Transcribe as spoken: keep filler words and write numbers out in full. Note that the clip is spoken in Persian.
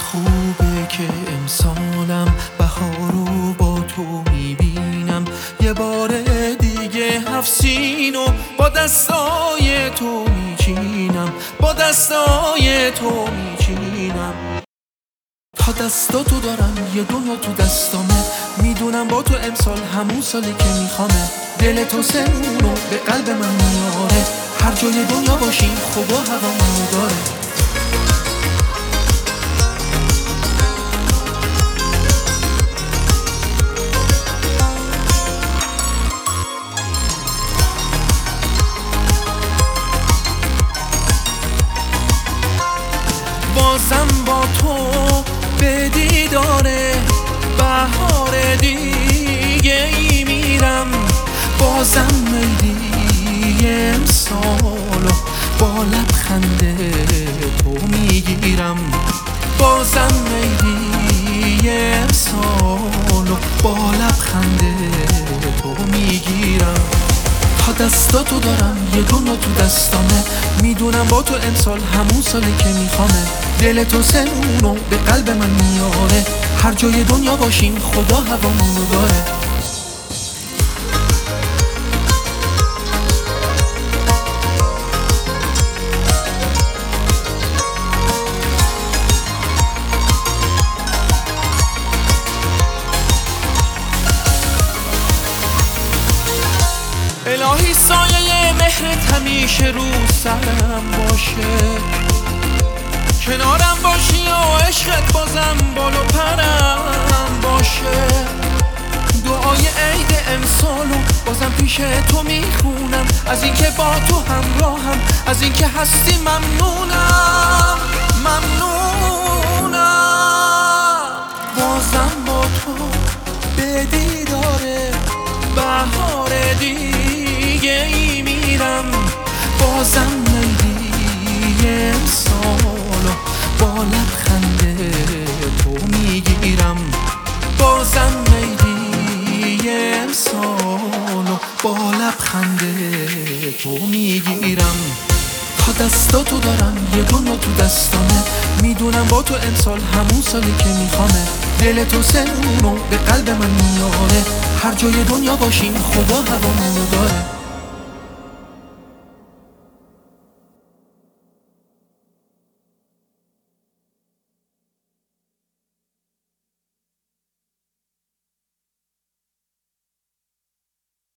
خوبه که امسالم بهارو با تو میبینم، یه بار دیگه هفت سینو با دستای تو میچینم، با دستای تو میچینم. تا دستاتو دارم یه دنیا تو دستامه، میدونم با تو امسال همون سالی که میخوامه. دل تو سمونو به قلب من میاره، هر جای دنیا باشیم خدا هوامونو داره. بازم با تو به دیداره بهار دیگه ای میرم، بازم میلی امسالو با لبخند تو میگیرم، بازم میلی امسالو با لبخند تو میگیرم. تا دستاتو دارم یه دنیا تو دستامه، میدونم با تو امسال همون سالی که میخوامه. دل تو سمونو به قلب من میاره، هر جای دنیا باشیم خدا هوامونو داره. الهی سایه مهرت همیشه رو سرم باشه، کنارم باشی و عشقت بازم بال و پرم باشه. دعای عید امسالو بازم پیش تو میخونم، از اینکه با تو همراهم، از اینکه هستی ممنونم ممنونم. بازم با تو به دیداره بهار دیگه ای میرم، بازم میلی امسالو با لبخند تو میگیرم، بازم میلی امسالو با لبخند تو میگیرم. تا دستاتو دارم یه دنیا تو دستامه، میدونم با تو امسال همون سالی که میخوامه. دل تو سمونو به قلب من میاره، هر جای دنیا باشیم خدا هوامونو داره.